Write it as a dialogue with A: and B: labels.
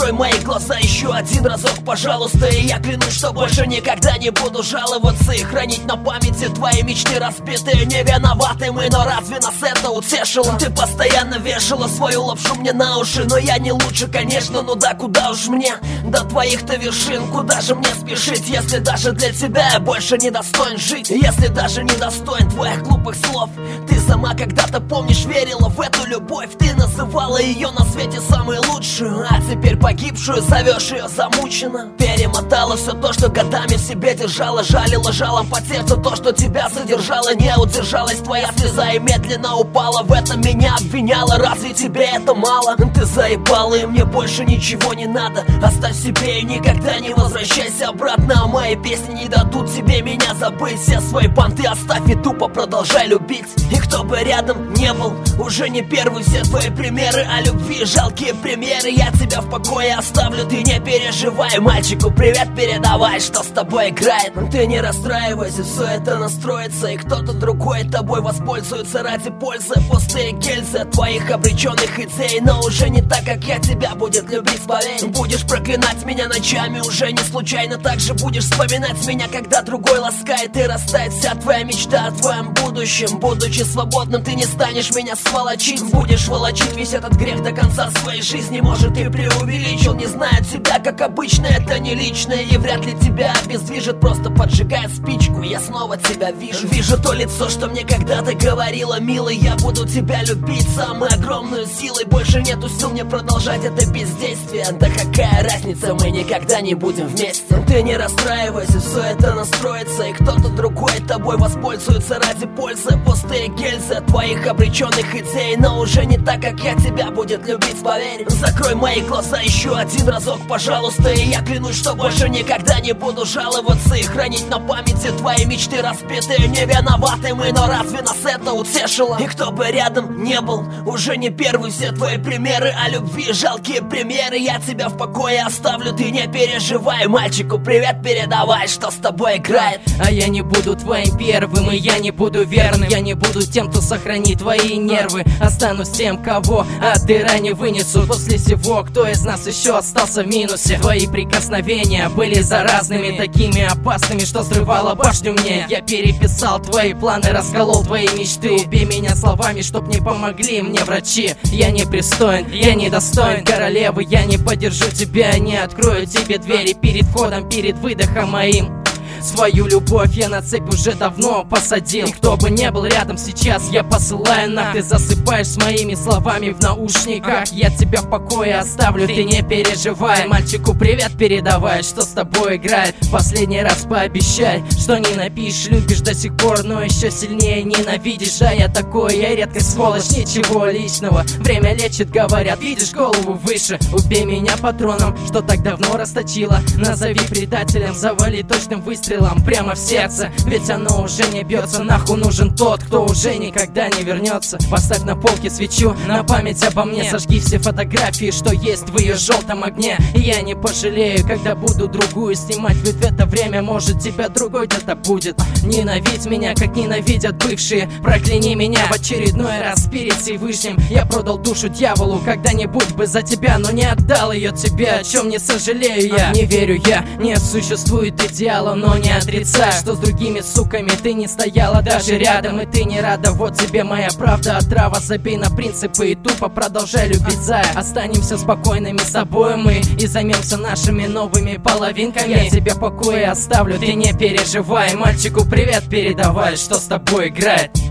A: Закрой мои глаза еще один разок, пожалуйста. И я клянусь, что больше никогда не буду жаловаться и хранить на памяти твои мечты разбитые. Не виноваты мы, но разве нас это утешило? Ты постоянно вешала свою лапшу мне на уши, но я не лучше, конечно, ну да куда уж мне до твоих-то вершин. Куда же мне спешить, если даже для тебя я больше не достоин жить? Если даже не достоин твоих глупых слов. Ты сама когда-то, помнишь, верила в эту любовь. Ты называла ее на свете самой лучшую, а теперь погибшую зовешь ее замученно. Перемотала все то, что годами в себе держала, жалила жалом по сердцу то, что тебя задержало. Не удержалась твоя слеза и медленно упала. В этом меня обвиняла, разве тебе это мало? Ты заебала, и мне больше ничего не надо. Оставь себе и никогда не возвращайся обратно. А мои песни не дадут тебе меня забыть. Все свои понты оставь и тупо продолжай любить. И кто бы рядом не был, уже не первый. Все твои примеры о любви, жалкие примеры. Я тебя в покое оставлю, ты не переживай. Мальчику привет передавай, что с тобой играет. Ты не расстраивайся, все это настроится, и кто-то другой тобой воспользуется ради пользы. Пустые гильзы от твоих обреченных идей, но уже не так, как я тебя будет любить, поверь. Будешь проклинать меня ночами, уже не случайно. Также будешь вспоминать меня, когда другой ласкает, и растает вся твоя мечта о твоем будущем. Будучи свободным, ты не станешь меня сволочить. Будешь волочить весь этот грех до конца своей жизни. Может, ты преувеличил, не зная тебя, как обычно, это не личное. И вряд ли тебя обездвижит, просто поджигая спичку. Я снова тебя вижу. Вижу то лицо, что мне когда-то говорила: милый, я буду тебя любить самой огромной силой. Больше нету сил мне продолжать это бездействие. Да какая разница, мы никогда не будем вместе. Ты не расстраивайся, все это настроится, и кто-то другой тобой воспользуется ради пользы. Пустые гильзы от твоих обреченных идей, но уже не так, как я тебя будет любить, поверь. Закрой мои глаза еще один разок, пожалуйста. И я клянусь, что больше никогда не буду жаловаться и хранить на памяти твои мечты разбитые. Не виноваты мы, но разве нас это утешило? И кто бы рядом не был, уже не первый. Все твои примеры о любви, жалкие примеры. Я тебя в покое оставлю, ты не переживай. Мальчику привет передавай, что с тобой играет.
B: А я не буду твоим первым, и я не буду верным. Я не буду тем, кто сохранит твои нервы. Останусь тем, кого от дыра не вынесут. После всего, кто из нас еще остался в минусе. Твои прикосновения были заразными, такими опасными, что срывало башню мне. Я переписал твои планы, расколол твои мечты. Убей меня словами, чтоб не помогли мне врачи. Я не пристоин, я не достоин королевы. Я не поддержу тебя, не открою тебе двери перед входом, перед выдохом моим. Свою любовь я на цепь уже давно посадил. И кто бы не был рядом сейчас, я посылаю нах. Ты засыпаешь с моими словами в наушниках. Я тебя в покое оставлю, ты не переживай. Мальчику привет передавай, что с тобой играет. Последний раз пообещай, что не напишешь, любишь до сих пор, но еще сильнее ненавидишь. А я такой, я редкая сволочь, ничего личного. Время лечит, говорят, видишь голову выше. Убей меня патроном, что так давно расточила. Назови предателем, завали точным выстрелом прямо в сердце, ведь оно уже не бьется. Нахуй нужен тот, кто уже никогда не вернется. Поставь на полке свечу на память обо мне. Сожги все фотографии, что есть в ее желтом огне. И я не пожалею, когда буду другую снимать, ведь в это время, может, тебя другой где-то будет. Ненавидь меня, как ненавидят бывшие. Прокляни меня в очередной раз перед Всевышним. Я продал душу дьяволу когда-нибудь бы за тебя, но не отдал ее тебе, о чем не сожалею я. Не верю я, не существует идеала, но не отрицай, что с другими суками ты не стояла даже рядом. И ты не рада, вот тебе моя правда. Отрава, забей на принципы и тупо продолжай любить, зая. Останемся спокойными с собой мы и займемся нашими новыми половинками. Я тебе в покое оставлю, ты не переживай. Мальчику привет передавай, что с тобой играет.